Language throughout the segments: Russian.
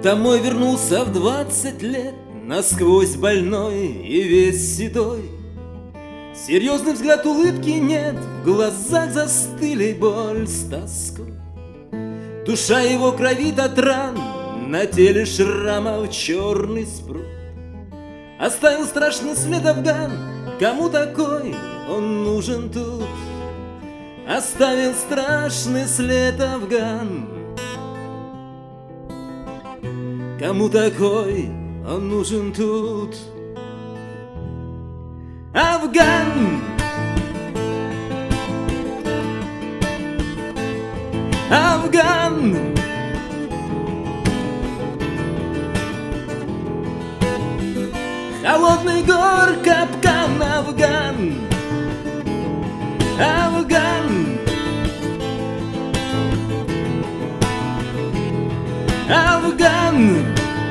Домой вернулся в 20 лет, насквозь больной и весь седой. Серьезный взгляд, улыбки нет, в глазах застыли боль с тоской. Душа его кровит от ран, на теле шрамов черный спрут. Оставил страшный след афган, кому такой он нужен тут? Оставил страшный след афган, кому такой он нужен тут? Афган, Афган, холодный гор капкан, Афган, Афган, Афган,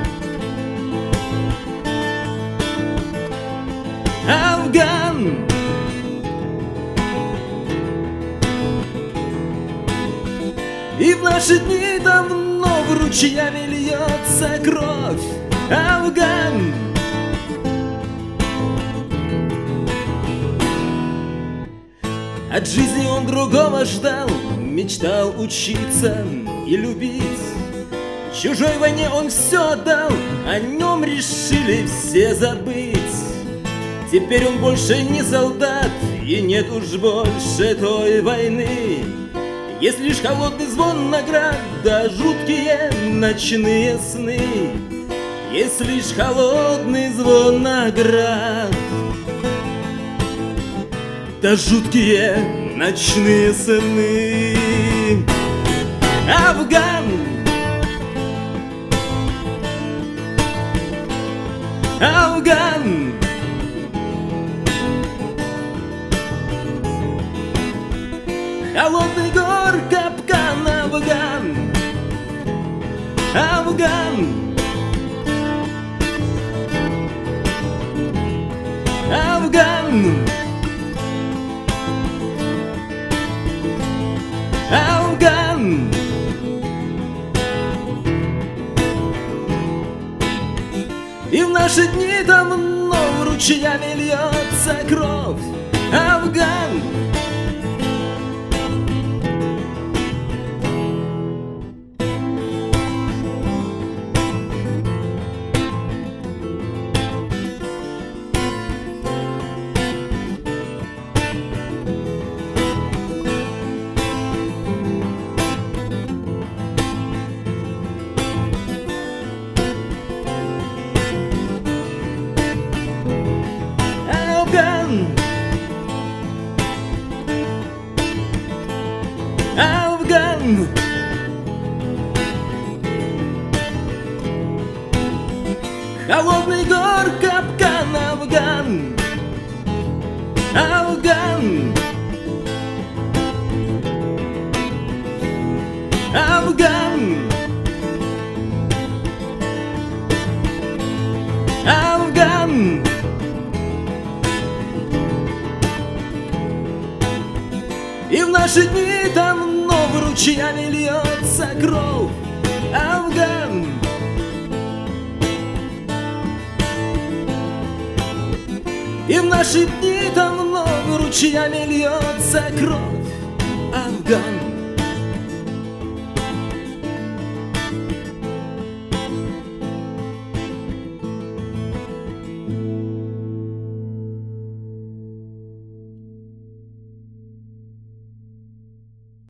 Афган. И в наши дни давно в ручьями льется кровь, Афган. От жизни он другого ждал, мечтал учиться и любить. В чужой войне он все отдал, о нем решили все забыть. Теперь он больше не солдат, и нет уж больше той войны. Есть лишь холодный звон наград, да жуткие ночные сны. Есть лишь холодный звон наград, да жуткие ночные сны. Афган, Афган, холодный гор капкан, Афган, Афган, Афган, Афган. И в наши дни давно ручьями льется кровь, Афган. Афган, холодный гор капкан, Афган, Афган, Афган, Афган. И в наши дни давно в ручьями льется кровь, Афган. И в наши дни давно в ручьями льется кровь, Афган.